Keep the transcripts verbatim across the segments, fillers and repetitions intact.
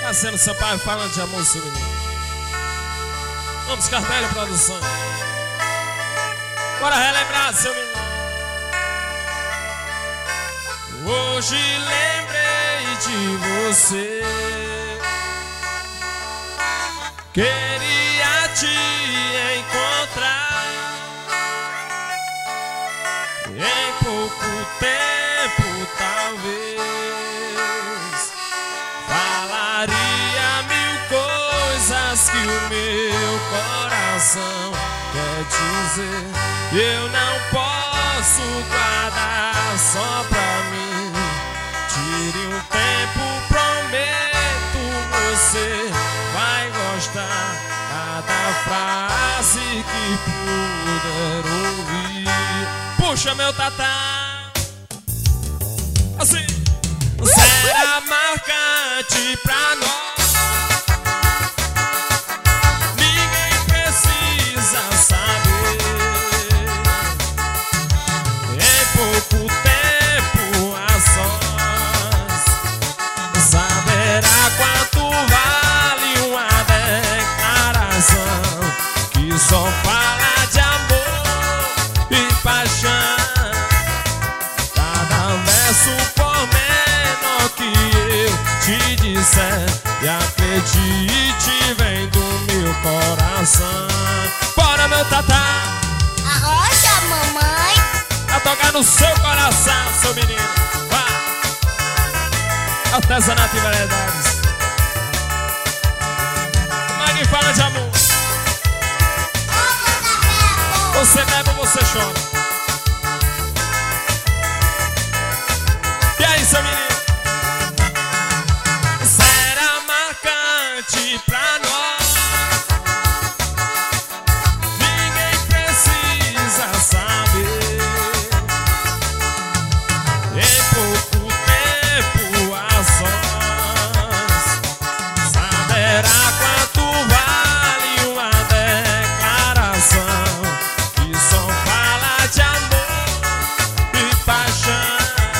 Marcelo Sampaio falando de amor, seu menino. Vamos, Cartelho Produções. Bora relembrar, seu menino. Hoje lembrei de você, queria te encontrar. Em pouco tempo talvez falaria mil coisas que o meu coração quer dizer. Eu não posso guardar só pra mim. Tire um tempo, prometo, você vai gostar cada frase que puder ouvir. Puxa meu tatá, assim. Será marcante pra nós, ninguém precisa saber. Em pouco tempo a sós saberá quanto vale uma declaração que só fala de amor e paixão. Cada verso por menor que eu te disser, e acredite, vem do meu coração. Bora meu tatá, arrocha, mamãe, a tocar no seu coração, seu menino. Vai! Artesanato e variedades. Magui fala de amor. Você bebe ou você chora? E aí, seu menino? Será marcante pra nós, ninguém precisa saber. Em pouco tempo a sós saberá quanto vale uma declaração que só fala de amor e paixão.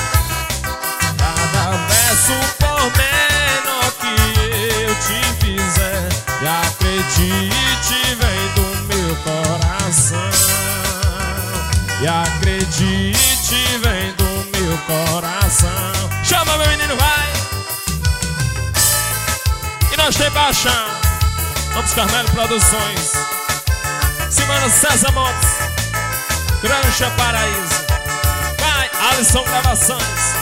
Cada verso por menor que eu te fizer, e acredite, vem do meu coração. E acredite, vem do meu coração. Chama meu menino, vai! E nós tem paixão. Vamos, Cartelho Produções. Simana César Montes, Grancha Paraíso. Vai, Alisson Gravações.